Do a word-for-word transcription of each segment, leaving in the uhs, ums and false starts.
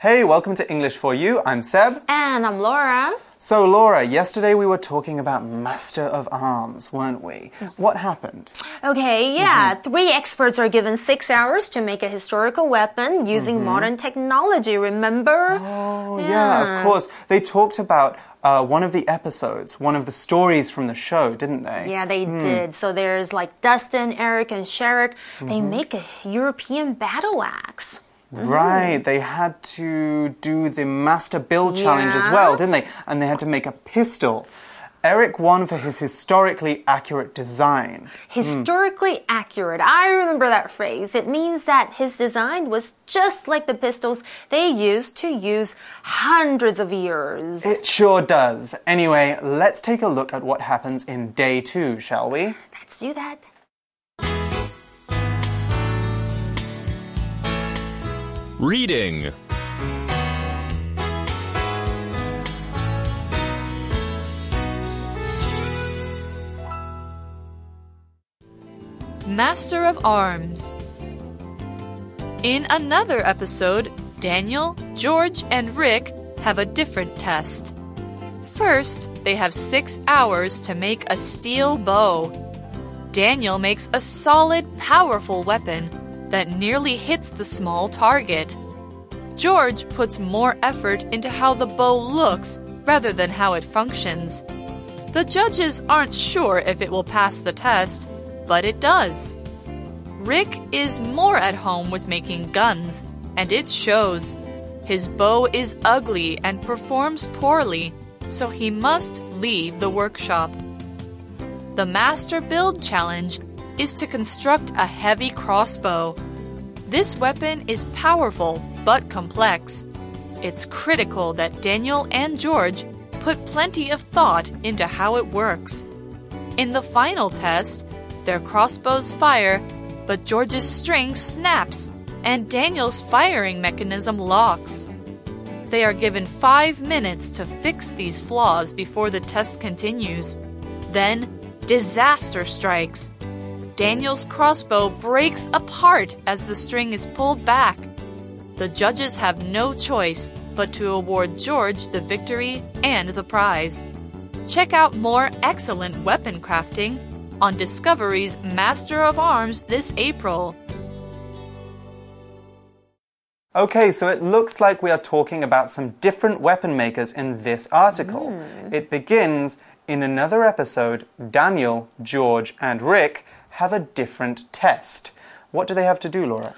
Hey, welcome to English for You. I'm Seb. And I'm Laura. So, Laura, yesterday we were talking about Master of Arms, weren't we? What happened? Okay, yeah. Mm-hmm. Three experts are given six hours to make a historical weapon using mm-hmm. modern technology, remember? Oh, yeah. yeah, of course. They talked about uh, one of the episodes, one of the stories from the show, didn't they? Yeah, they mm. did. So there's like Dustin, Eric, and Sherrick. Mm-hmm. They make a European battle axe. Right, they had to do the Master Build Challenge yeah. as well, didn't they? And they had to make a pistol. Eric won for his historically accurate design. Historically mm. accurate. I remember that phrase. It means that his design was just like the pistols they used to use hundreds of years. It sure does. Anyway, let's take a look at what happens in day two, shall we? Let's do that. Reading. Master of Arms. In another episode, Daniel, George, and Rick have a different test. First, they have six hours to make a steel bow. Daniel makes a solid, powerful weapon that nearly hits the small target. George puts more effort into how the bow looks rather than how it functions. The judges aren't sure if it will pass the test, but it does. Rick is more at home with making guns, and it shows. His bow is ugly and performs poorly, so he must leave the workshop. The Master Build Challenge is to construct a heavy crossbow. This weapon is powerful but complex. It's critical that Daniel and George put plenty of thought into how it works. In the final test, their crossbows fire, but George's string snaps and Daniel's firing mechanism locks. They are given five minutes to fix these flaws before the test continues. Then, disaster strikes. Daniel's crossbow breaks apart as the string is pulled back. The judges have no choice but to award George the victory and the prize. Check out more excellent weapon crafting on Discovery's Master of Arms this April. Okay, so it looks like we are talking about some different weapon makers in this article. Mm. It begins, in another episode, Daniel, George, and Rick have a different test. What do they have to do, Laura?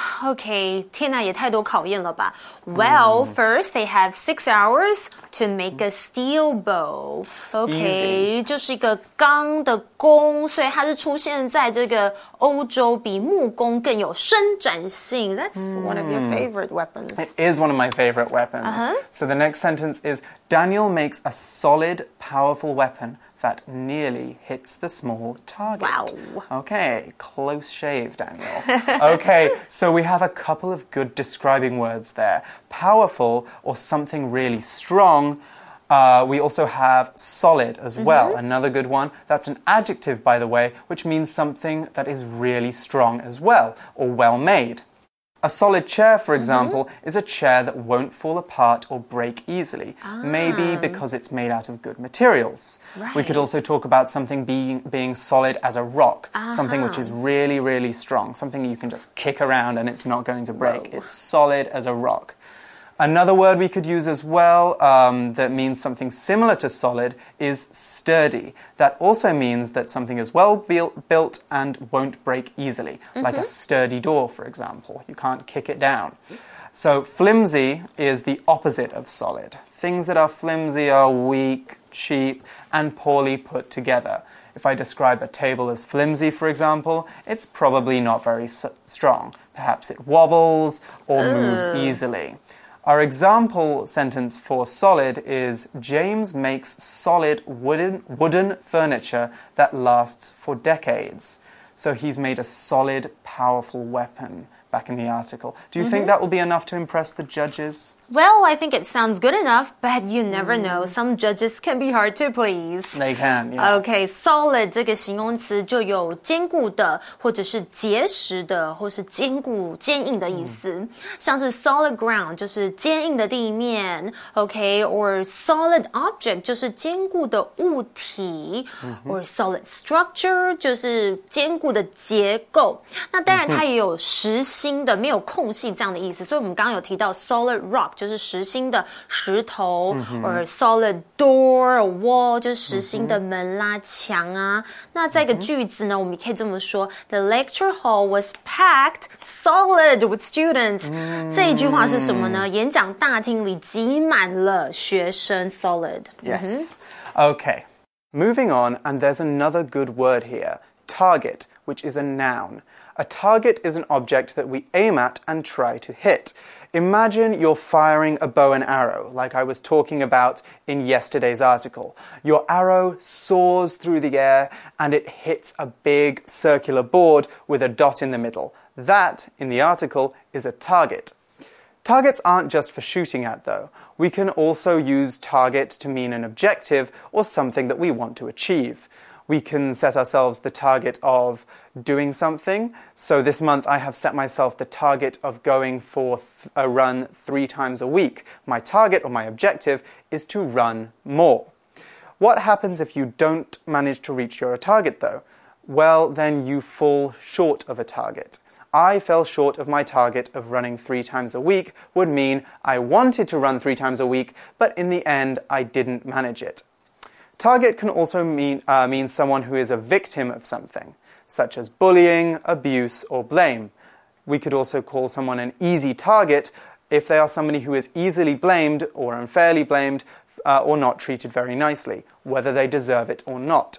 Okay, 天哪，也太多考验了吧? Well, mm. first they have six hours to make a steel bow. Okay, 就是一个钢的弓，所以它是出现在这个欧洲，比木工更有伸展性. That's mm. one of your favorite weapons. It is one of my favorite weapons. Uh-huh. So the next sentence is, Daniel makes a solid, powerful weapon that nearly hits the small target. Wow. Okay, close shave, Daniel. Okay, so we have a couple of good describing words there. Powerful, or something really strong. Uh, we also have solid as well, mm-hmm. another good one. That's an adjective, by the way, which means something that is really strong as well, or well made. A solid chair, for example, mm-hmm. is a chair that won't fall apart or break easily, ah. maybe because it's made out of good materials. Right. We could also talk about something being, being solid as a rock, uh-huh. something which is really, really strong, something you can just kick around and it's not going to break. Whoa. It's solid as a rock. Another word we could use as well um, that means something similar to solid is sturdy. That also means that something is well built, built and won't break easily, mm-hmm. like a sturdy door, for example. You can't kick it down. So flimsy is the opposite of solid. Things that are flimsy are weak, cheap, and poorly put together. If I describe a table as flimsy, for example, it's probably not very s- strong. Perhaps it wobbles or Ugh. moves easily. Our example sentence for solid is, James makes solid wooden, wooden furniture that lasts for decades. So he's made a solid, powerful weapon back in the article. Do you mm-hmm. think that will be enough to impress the judges? Well, I think it sounds good enough, but you never mm. know. Some judges can be hard to please. They can, yeah. Okay, solid 这个形容词就有坚固的，或者是结实的，或是坚固、坚硬的意思。嗯、像是 solid ground 就是坚硬的地面 ，OK， or solid object 就是坚固的物体、嗯、，or solid structure 就是坚固的结构。那当然它也有实心的、没有空隙这样的意思。所以我们刚刚有提到 solid rock。就是实心的石头、mm-hmm. or solid door or wall 就是实心的门啦、mm-hmm. 墙啊。那在一个句子呢， mm-hmm. 我们也可以这么说 The lecture hall was packed solid with students、mm-hmm. 这一句话是什么呢？演讲大厅里挤满了学生 solid. Yes. Mm-hmm. Okay. Moving on, and there's another good word here. Target, which is a noun. A target is an object that we aim at and try to hit. Imagine you're firing a bow and arrow, like I was talking about in yesterday's article. Your arrow soars through the air and it hits a big circular board with a dot in the middle. That, in the article, is a target. Targets aren't just for shooting at, though. We can also use target to mean an objective or something that we want to achieve. We can set ourselves the target of doing something. So this month I have set myself the target of going for th- a run three times a week. My target or my objective is to run more. What happens if you don't manage to reach your target though? Well, then you fall short of a target. I fell short of my target of running three times a week would mean I wanted to run three times a week, but in the end I didn't manage it. Target can also mean, uh, mean someone who is a victim of something, such as bullying, abuse, or blame. We could also call someone an easy target if they are somebody who is easily blamed or unfairly blamed uh, or not treated very nicely, whether they deserve it or not.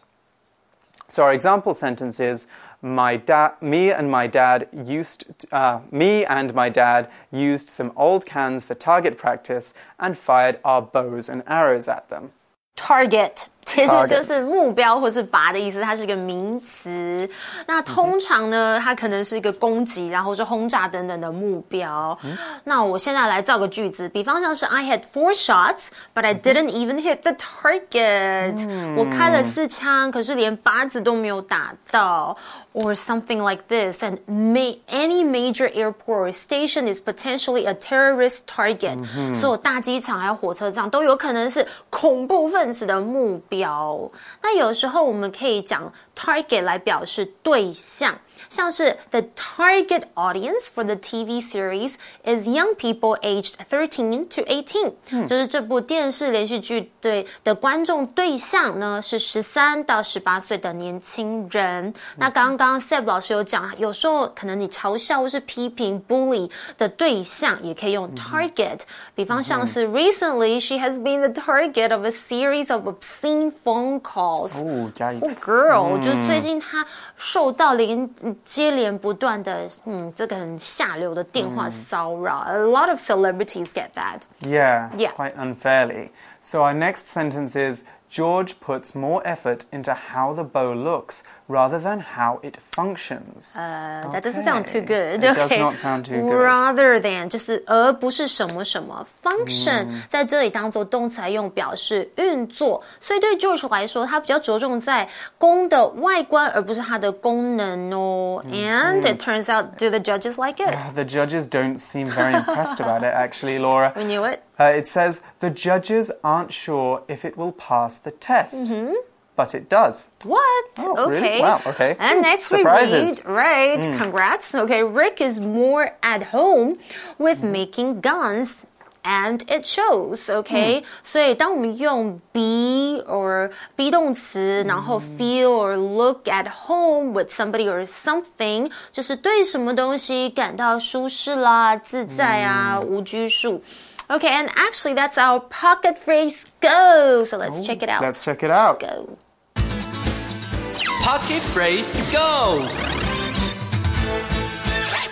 So our example sentence is, my da- me and my dad used to, uh, me and my dad used some old cans for target practice and fired our bows and arrows at them. Target 其实就是目标或是靶的意思，它是一个名词。那通常呢，它可能是一个攻击，然后是轰炸等等的目标。嗯、那我现在来造个句子，比方像是 I had four shots, but I didn't even hit the target、嗯。我开了四枪，可是连靶子都没有打到。Or something like this, and may, any major airport or station is potentially a terrorist target. 嗯、所有大机场还有火车站都有可能是恐怖分子的目标。那有时候我们可以讲 target 来表示对象。像是 the target audience for the T V series is young people aged thirteen to eighteen、嗯、就是这部电视连续剧对的观众对象呢是十三到十八岁的年轻人、嗯、那刚刚 Seb 老师有讲有时候可能你嘲笑或是批评 bully 的对象也可以用 target、嗯、比方像是 recently she has been the target of a series of obscene phone calls oh, oh girl、嗯、就是最近她受到连接连不断的嗯这个很下流的电话骚扰、mm. A lot of celebrities get that. Yeah, yeah, quite unfairly. So our next sentence is George puts more effort into how the bow looks rather than how it functions. Uh, that doesn't sound too good. It okay. does not sound too good. Rather than 就是而不是什么什么 function、嗯、在这里当作动词来用表示运作，所以对 George 来说他比较着重在弓的外观而不是它的功能哦、嗯、And、嗯、it turns out do the judges like it? Uh, the judges don't seem very impressed about it actually, Laura. We knew it. Uh, it says the judges aren't sure if it will pass the test. Mm-hmm. But it does. What? Oh, okay. Really? Wow, okay. And next Surprises. we read, right, mm. congrats. Okay, Rick is more at home with mm. making guns. And it shows, okay? 所以当我们用 be or be 动词，然后 feel or look at home with somebody or something， 就是对什么东西感到舒适啦、自在啊、无拘束。Okay, and actually that's our pocket phrase go. So let's oh, check it out. Let's check it out. Go. Pocket phrase go.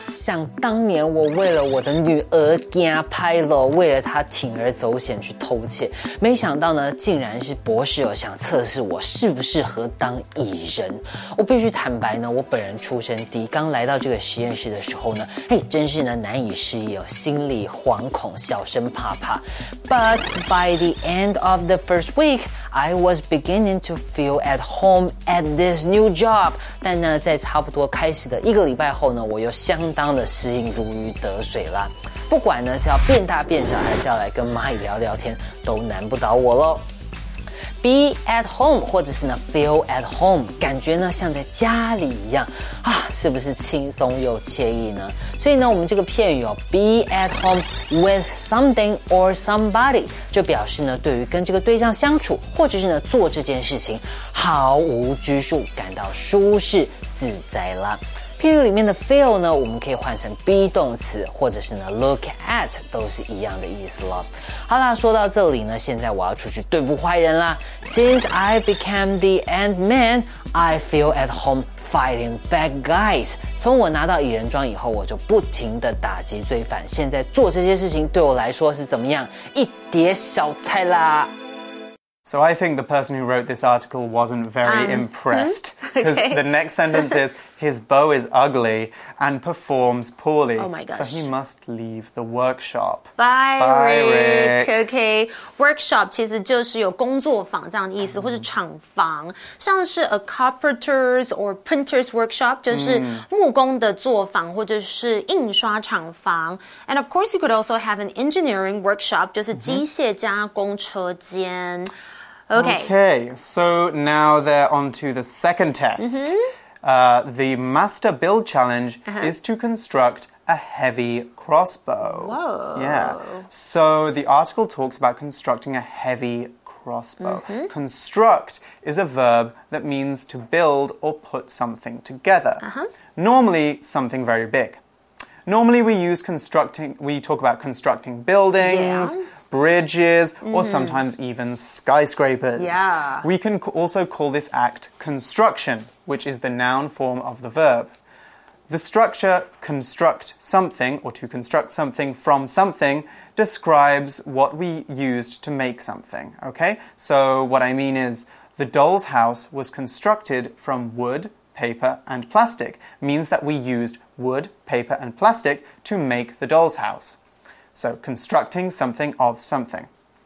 想当年我为了我的女儿惊拍了，为了她铤而走险去偷窃，没想到呢，竟然是博士有想测试我适不适合当蚁人。我必须坦白呢，我本人出身低，刚来到这个实验室的时候呢，嘿，真是呢难以适应哦，心里惶恐，小生怕怕。But by the end of the first week, I was beginning to feel at home at this new job. 但呢，在差不多开始的一个礼拜后呢，我又相当的适应如鱼得水啦。不管呢是要变大变小，还是要来跟蚂蚁聊聊天，都难不倒我咯。Be at home 或者是呢 feel at home 感觉呢像在家里一样啊，是不是轻松又惬意呢？所以呢我们这个片语哦 be at home with something or somebody 就表示呢对于跟这个对象相处或者是呢做这件事情毫无拘束，感到舒适自在啦。譬如里面的 feel 呢，我们可以换成 be 动词，或者是呢 look at 都是一样的意思了。好啦，说到这里呢，现在我要出去对付坏人啦。Since I became the Ant-Man, I feel at home fighting bad guys. 从我拿到蚁人装以后，我就不停的打击罪犯。现在做这些事情对我来说是怎么样？一碟小菜啦。 So I think the person who wrote this article wasn't very um, impressed because okay. the next sentence is his bow is ugly and performs poorly. Oh my gosh. So he must leave the workshop. Bye, Bye Rick. Rick. Okay. Workshop 其实就是有工作坊这样的意思，或是厂房，像是 a carpenter's or printer's workshop 就是木工的作坊，或者是印刷厂房。And of course, you could also have an engineering workshop 就是机械加工车间。Okay. Okay, so now they're on to the second test. Mm-hmm. Uh, the Master Build Challenge uh-huh. is to construct a heavy crossbow. Whoa. Yeah. So the article talks about constructing a heavy crossbow. Mm-hmm. Construct is a verb that means to build or put something together. Uh-huh. Normally, something very big. Normally, we use constructing, we talk about constructing buildings, yeah. bridges, mm. or sometimes even skyscrapers. Yeah. We can also call this act construction, which is the noun form of the verb. The structure construct something, or to construct something from something, describes what we used to make something, okay? So what I mean is, the doll's house was constructed from wood, paper, and plastic. Means that we used wood, paper, and plastic to make the doll's house. So constructing something of something.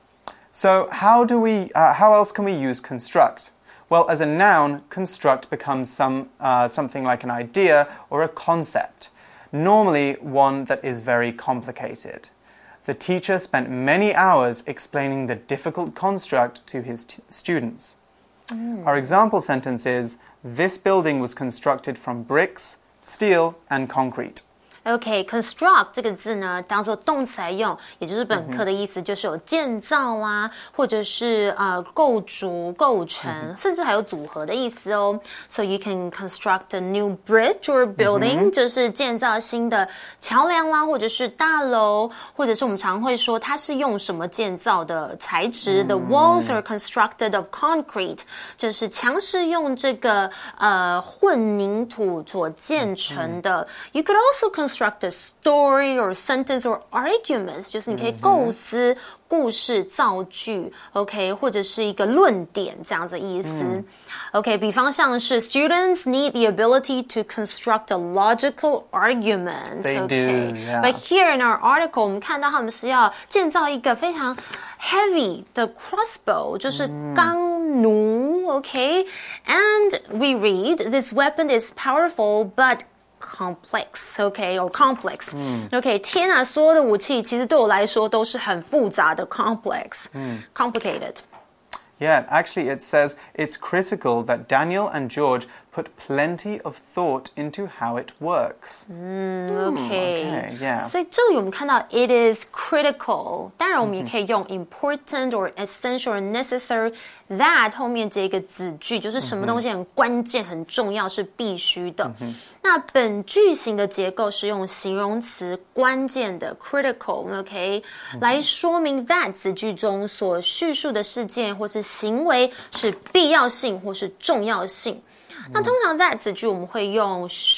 So how do we, uh, how else can we use construct? Well, as a noun, construct becomes some, uh, something like an idea or a concept, normally one that is very complicated. The teacher spent many hours explaining the difficult construct to his t- students. Mm. Our example sentence is, this building was constructed from bricks, steel, and concrete. OK, construct 这个字呢，当做动词来用，也就是本课的意思，就是有建造啦，或者是呃构筑、构成，甚至还有组合的意思哦。So you can construct a new bridge or building，、嗯、就是建造新的桥梁啦，或者是大楼，或者是我们常会说它是用什么建造的材质、嗯、？The walls are constructed of concrete， 就是墙是用这个呃混凝土所建成的。嗯、you could also construct construct a story or sentence or arguments 就是你可以构思故事造句 OK 或者是一个论点这样子的意思、嗯、OK 比方像是 students need the ability to construct a logical argument They okay? do, yeah. But here in our article 我们看到他们是要建造一个非常 heavy 的 crossbow 就是钢弩、嗯、OK and we read this weapon is powerful but complex, okay, or complex. Mm. Okay, 天啊，所有的武器其实对我来说都是很复杂的 complex, mm. complicated. Yeah, actually it says it's critical that Daniel and George put plenty of thought into how it works. Mm, okay. Okay, yeah. 所以这里我们看到 it is critical. 当然我们也可以用 important or essential or necessary. That 后面接一个子句，就是什么东西很关键、很重要，是必须的。那本句型的结构是用形容词关键的 critical, OK, 来说明 that 子句中所叙述的事件或是行为是必要性或是重要性。那通常 that 子句我们会用 should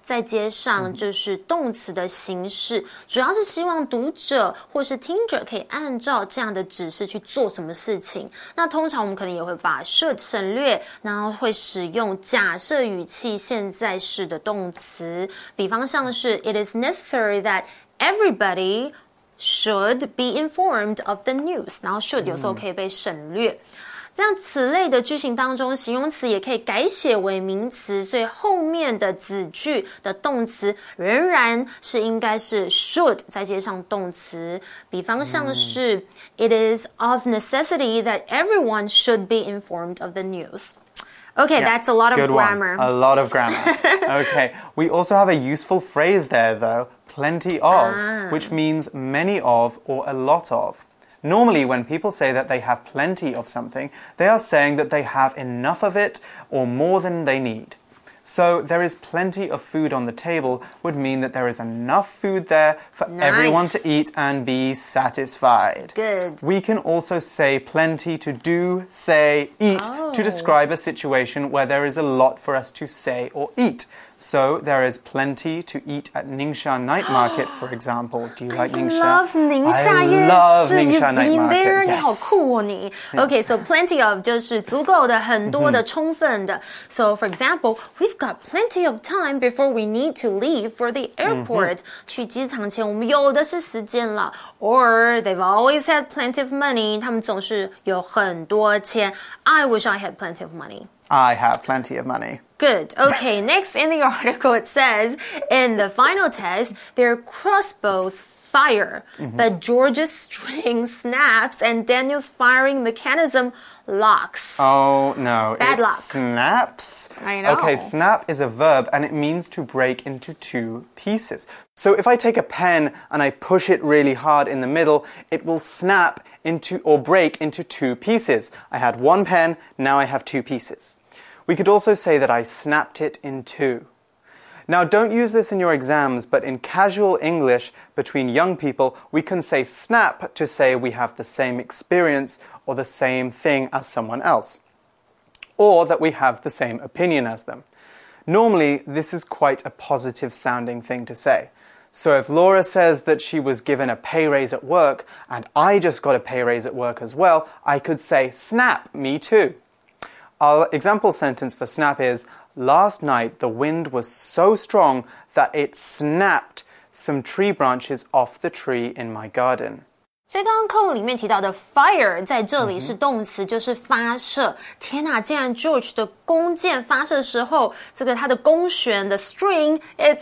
再接上就是动词的形式，主要是希望读者或是听者可以按照这样的指示去做什么事情。那通常我们可能也会把 should 省略，然后会使用假设语气现在式的动词，比方像是 It is necessary that everybody should be informed of the news， 然后 should 有时候可以被省略。这样此类的句型当中，形容词也可以改写为名词，所以后面的子句的动词仍然是应该是 should 再接上动词。比方像是、嗯、It is of necessity that everyone should be informed of the news. Okay, yeah, that's a lot of good grammar. One. A lot of grammar. Okay, we also have a useful phrase there though, plenty of, ah. which means many of or a lot of.Normally, when people say that they have plenty of something, they are saying that they have enough of it or more than they need. So, there is plenty of food on the table would mean that there is enough food there for nice. everyone to eat and be satisfied. Good. We can also say plenty to do, say, eat oh. to describe a situation where there is a lot for us to say or eat.So, there is plenty to eat at Ningxia Night Market, for example. Do you like Ningxia? I love Ningxia I love Ningxia You've Night been Market. There. Yes. 你好酷哦你。Okay, so plenty of 就是足够的、很多的、充分的。So, for example, we've got plenty of time before we need to leave for the airport. 去机场前，我们有的是时间了。Or they've always had plenty of money. 他们总是有很多钱。I wish I had plenty of money.I have plenty of money. Good. Okay, next in the article it says, in the final test, their crossbows fire, mm-hmm. but George's string snaps and Daniel's firing mechanism locks. Oh, no. Bad it luck. Snaps. I know. Okay, snap is a verb and it means to break into two pieces. So if I take a pen and I push it really hard in the middle, it will snap into or break into two pieces. I had one pen, now I have two pieces. We could also say that I snapped it in two. Now, don't use this in your exams, but in casual English between young people, we can say snap to say we have the same experience or the same thing as someone else, or that we have the same opinion as them. Normally, this is quite a positive sounding thing to say. So if Laura says that she was given a pay raise at work, and I just got a pay raise at work as well, I could say, snap, me too. Our example sentence for snap is, last night the wind was so strong that it snapped some tree branches off the tree in my garden. 所以刚刚课文里面提到的 fire 在这里是动词，就是发射。天哪，竟然 George 的弓箭发射的时候，这个它的弓弦的 string it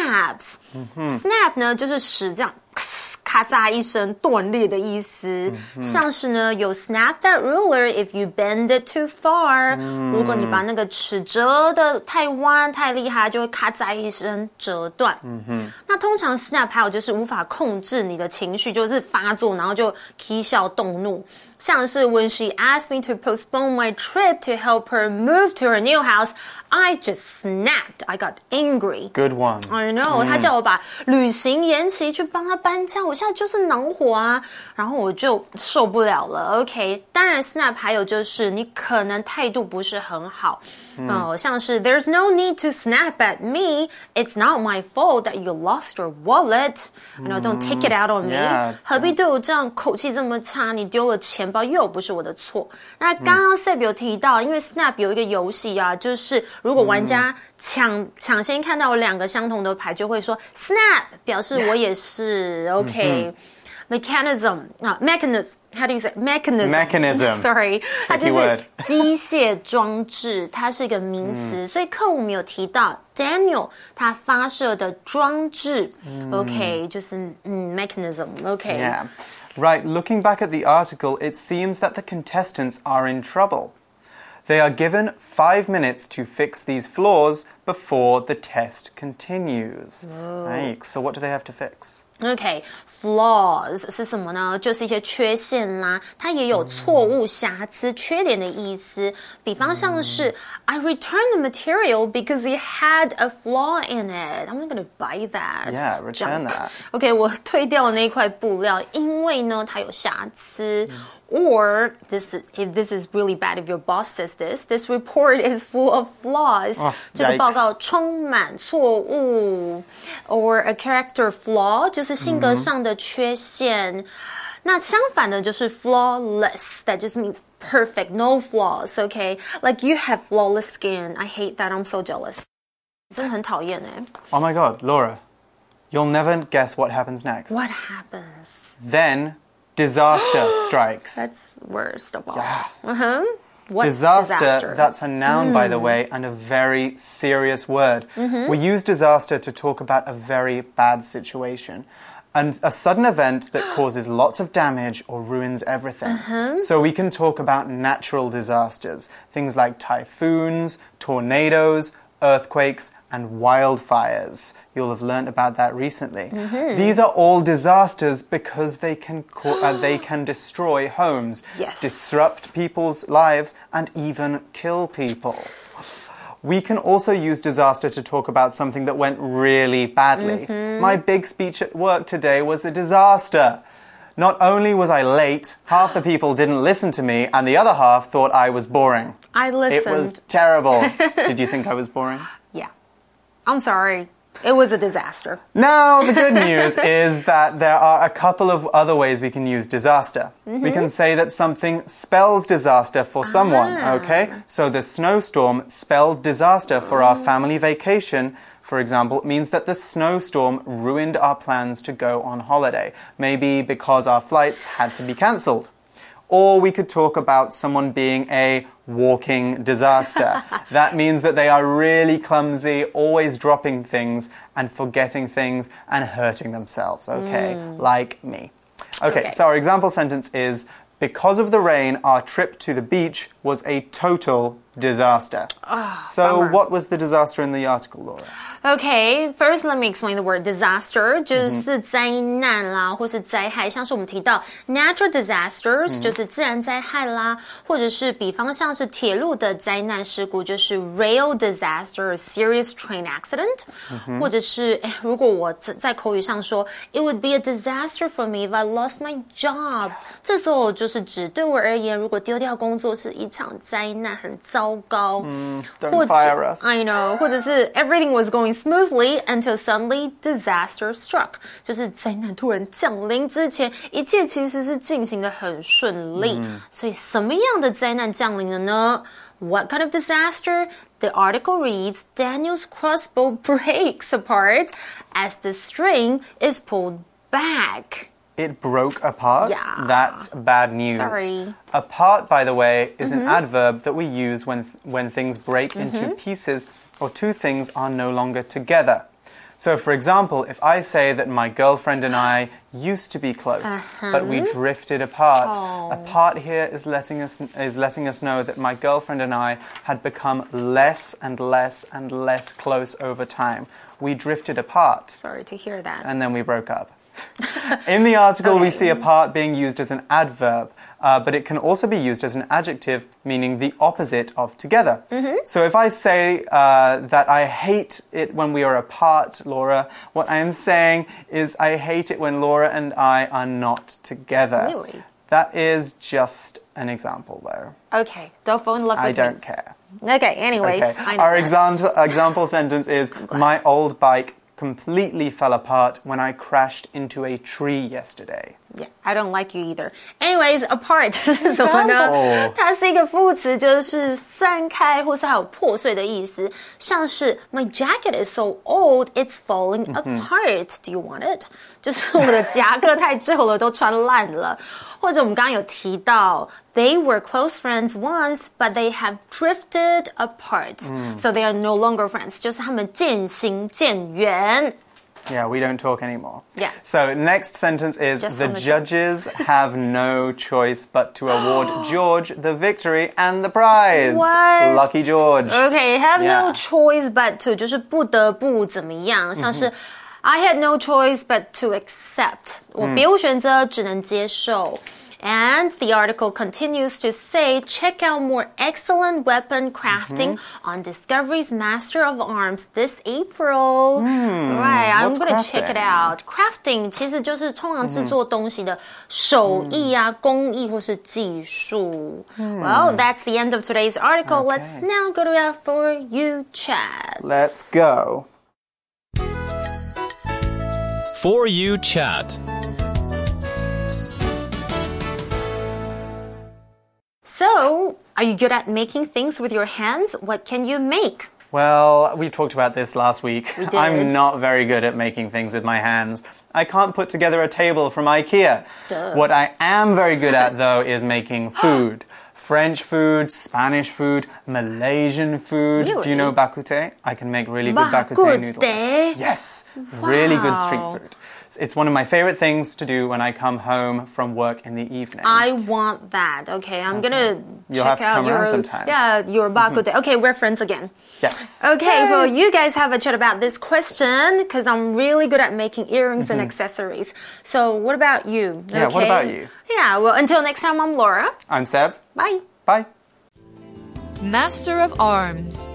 snaps。snap 呢就是使这样咔嚓一声断裂的意思，像是呢有 snap that ruler if you bend it too far，如果你把那个尺折的太弯太厉害，就会咔嚓一声折断。那通常 snap 还有就是无法控制你的情绪，就是发作，然后就起笑动怒。像是 when she asked me to postpone my trip to help her move to her new house, I just snapped. I got angry. Good one. I know. 他叫我把旅行延期去帮他搬家，我现在就是恼火啊，然后我就受不了了。OK， 当然 snap 还有就是你可能态度不是很好，哦、呃，像是 There's no need to snap at me. It's not my fault that you lost your wallet. You know, don't take it out on me. Yeah. 何必对我这样口气这么差？你丢了钱包又不是我的错。那刚刚 Seb 有提到，因为 snap 有一个游戏啊，就是如果玩家抢抢先看到两个相同的牌，就会说 snap， 表示我也是。OK。Mechanism 啊 ，mechanism，how do you say mechanism？Mechanism sorry， 它就是机械装置，它是一个名词，所以课文我们有提到 Daniel 他发射的装置、嗯、，OK， 就是嗯 mechanism，OK。Okay. Yeah.Right, looking back at the article, it seems that the contestants are in trouble. They are given five minutes to fix these flaws before the test continues. Yikes, so what do they have to fix? Okay, flaws 是什么呢？就是一些缺陷啦，它也有错误、瑕疵、缺点的意思。比方像是、嗯、I returned the material because it had a flaw in it. I'm not going to buy that. Yeah, return junk. that. OK, 我退掉那块布料，因为呢它有瑕疵。嗯 Or this is, if this is really bad, if your boss says this, this report is full of flaws. Oh, 这个报告充满错误。Or a character flaw 就是性格上的缺陷。Mm-hmm. 那相反的就是 flawless, that just means perfect, no flaws, okay? Like you have flawless skin. I hate that. I'm so jealous. 真的很讨厌耶。 Oh my god, Laura, you'll never guess what happens next. What happens? Then disaster strikes. That's worst of all. Yeah. Uh-huh. What's disaster, disaster? That's a noun, mm. by the way, and a very serious word. Mm-hmm. We use disaster to talk about a very bad situation. And a sudden event that causes lots of damage or ruins everything. Uh-huh. So we can talk about natural disasters, things like typhoons, tornadoes, earthquakes, and wildfires. You'll have learned about that recently. Mm-hmm. These are all disasters because they can co- uh, they can destroy homes, yes. disrupt people's lives, and even kill people. We can also use disaster to talk about something that went really badly. Mm-hmm. My big speech at work today was a disaster. Not only was I late, half the people didn't listen to me, and the other half thought I was boring. I listened. It was terrible. Did you think I was boring? Yeah. I'm sorry. It was a disaster. Now, the good news is that there are a couple of other ways we can use disaster. Mm-hmm. We can say that something spells disaster for someone, ah. okay? So the snowstorm spelled disaster for our family vacation. For example, it means that the snowstorm ruined our plans to go on holiday, maybe because our flights had to be cancelled. Or we could talk about someone being a walking disaster. That means that they are really clumsy, always dropping things and forgetting things and hurting themselves, okay? Mm. Like me. Okay, okay, so our example sentence is, because of the rain, our trip to the beach was a total disaster. Oh, so bummer. What was the disaster in the article, Laura? Okay, first let me explain the word disaster. 就是灾难啦，或是灾害，像是我们提到 natural disasters，就是自然灾害啦，或者是比方像是铁路的灾难事故，就是 rail disaster, serious train accident，或者是如果我在口语上说 it would be a disaster for me if I lost my job， 这时候就是指对我而言，如果丢掉工作是一场灾难，很糟糕。 Mm, don't fire us. I know， 或者是 everything was going smoothly until suddenly disaster struck， 就是灾难突然降临之前，一切其实是进行得很顺利。嗯、所以什么样的灾难降临了呢？ What kind of disaster? The article reads, Daniel's crossbow breaks apart as the string is pulled back. It broke apart? Yeah. That's bad news. Sorry. Apart, by the way, is mm-hmm. an adverb that we use when, when things break mm-hmm. into pieces or two things are no longer together. So, for example, if I say that my girlfriend and I used to be close, uh-huh. but we drifted apart, oh. apart here is letting us is letting us know that my girlfriend and I had become less and less and less close over time. We drifted apart. Sorry to hear that. And then we broke up. In the article, okay. we see apart being used as an adverb, uh, but it can also be used as an adjective, meaning the opposite of together. Mm-hmm. So if I say uh, that I hate it when we are apart, Laura, what I am saying is I hate it when Laura and I are not together. Really? That is just an example, though. Okay, don't fall in love with I me. don't care. Okay, anyways. Okay. I know Our that. example, example sentence is, my old bike completely fell apart when I crashed into a tree yesterday. Yeah, I don't like you either. Anyways, apart 是什么呢？它是一个副词，就是散开或是还有破碎的意思。像是 My jacket is so old, it's falling apart. Do you want it? 就是我的夹克太旧了，都穿烂了。或者我们刚刚有提到 They were close friends once, but they have drifted apart. So they are no longer friends. 就是他们渐行渐远。 Yeah, we don't talk anymore. Yeah. So next sentence is, Just the judges have no choice but to award George the victory and the prize. What? Lucky George. Okay, have Yeah. no choice but to 就是不得不怎么样，像是 I had no choice but to accept. 我别无选择，只能接受。 And the article continues to say, check out more excellent weapon crafting mm-hmm. on Discovery's Master of Arms this April. Mm, right, I'm what's going to crafting? check it out. Crafting 其实就是通常制作东西的手艺啊、mm. 工艺或是技术。Mm. Well, that's the end of today's article. Okay. Let's now go to our For You chat. Let's go. For You chat. So, are you good at making things with your hands? What can you make? Well, we talked about this last week. We did. I'm not very good at making things with my hands. I can't put together a table from IKEA. Duh. What I am very good at, though, is making food. French food, Spanish food, Malaysian food. Really? Do you know bakute? I can make really good bakute noodles. Yes, wow. Really good street food. It's one of my favorite things to do when I come home from work in the evening. I want that. Okay, I'm okay. gonna You'll check have to out come your around sometime. Yeah, your bakute. Mm-hmm. Okay, we're friends again. Yes. Okay, Yay. Well, you guys have a chat about this question because I'm really good at making earrings mm-hmm. and accessories. So, what about you? Yeah, okay. what about you? Yeah, well, until next time, I'm Laura. I'm Seb. Bye. Bye. Master of Arms.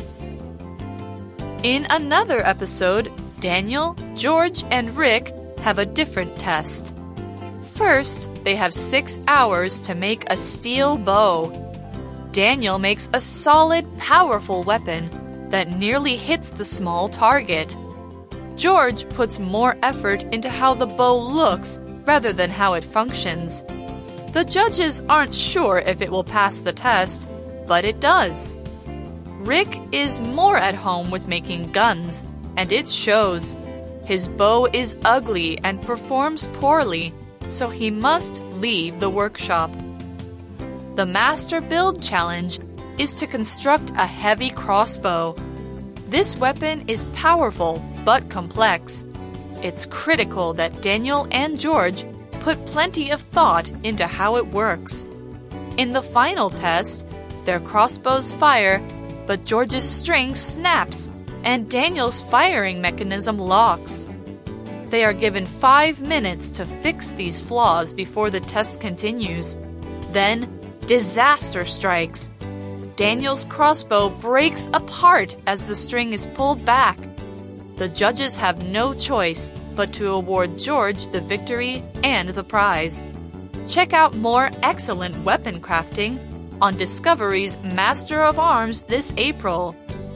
In another episode, Daniel, George, and Rick have a different test. First, they have six hours to make a steel bow. Daniel makes a solid, powerful weapon that nearly hits the small target. George puts more effort into how the bow looks rather than how it functions. The judges aren't sure if it will pass the test, but it does. Rick is more at home with making guns, and it shows. His bow is ugly and performs poorly, so he must leave the workshop. The Master Build Challenge is to construct a heavy crossbow. This weapon is powerful but complex. It's critical that Daniel and George put plenty of thought into how it works. In the final test, their crossbows fire, but George's string snaps and Daniel's firing mechanism locks. They are given five minutes to fix these flaws before the test continues. Then, disaster strikes. Daniel's crossbow breaks apart as the string is pulled back. The judges have no choice but to award George the victory and the prize. Check out more excellent weapon crafting on Discovery's Master of Arms this April.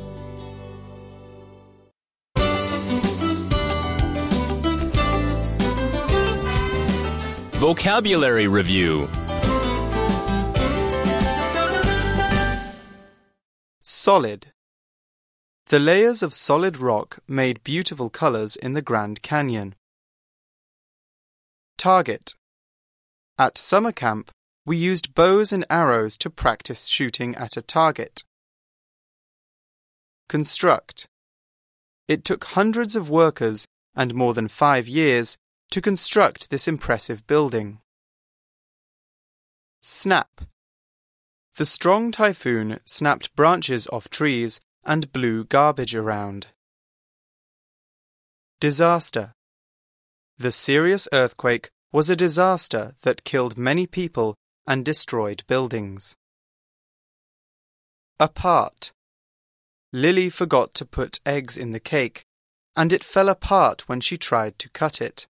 Vocabulary Review. Solid. The layers of solid rock made beautiful colors in the Grand Canyon. Target. At summer camp, we used bows and arrows to practice shooting at a target. Construct. It took hundreds of workers and more than five years to construct this impressive building. Snap. The strong typhoon snapped branches off trees and blew garbage around. Disaster. The serious earthquake was a disaster that killed many people and destroyed buildings. Apart. Lily forgot to put eggs in the cake, and it fell apart when she tried to cut it.